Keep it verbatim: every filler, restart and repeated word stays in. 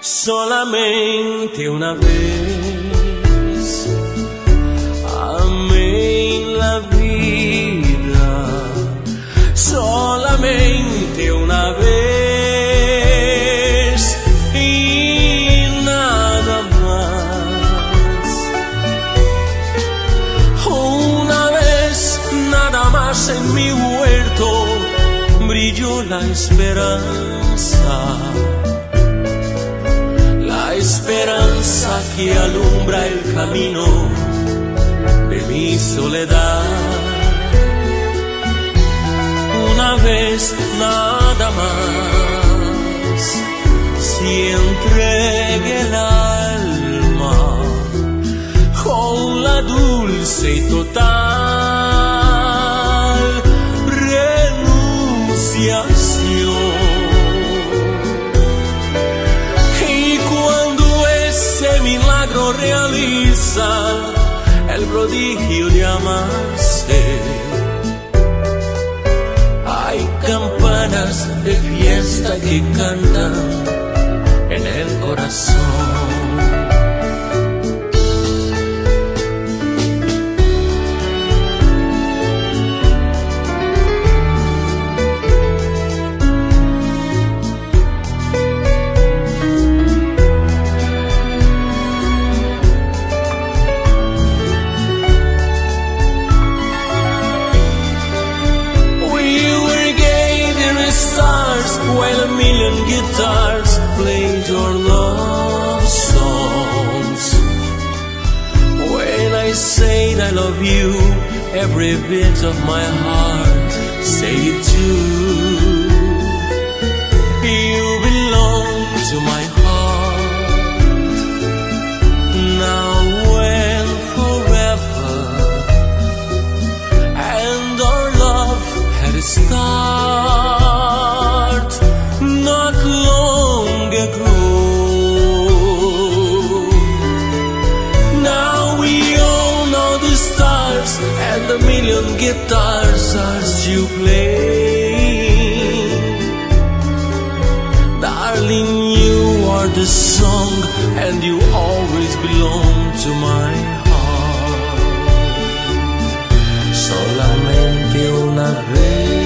Solamente una vez amé la vida, solamente una vez y nada más. Una vez nada más en mi huerto brilló la esperanza. La esperanza que alumbra el camino de mi soledad. Una vez nada más, si entregué el alma con la dulce y total renunciación. Realiza el prodigio de amarse. Hay campanas de fiesta que cantan en el corazón. While a million guitars played your love songs. When I say I love you, every bit of my heart say it too. You belong to my heart, now and forever. And our love had a start not long ago. Now we all know the stars and a million guitars are still playing. Darling, you are the song and you always belong to my heart. Solamente una vez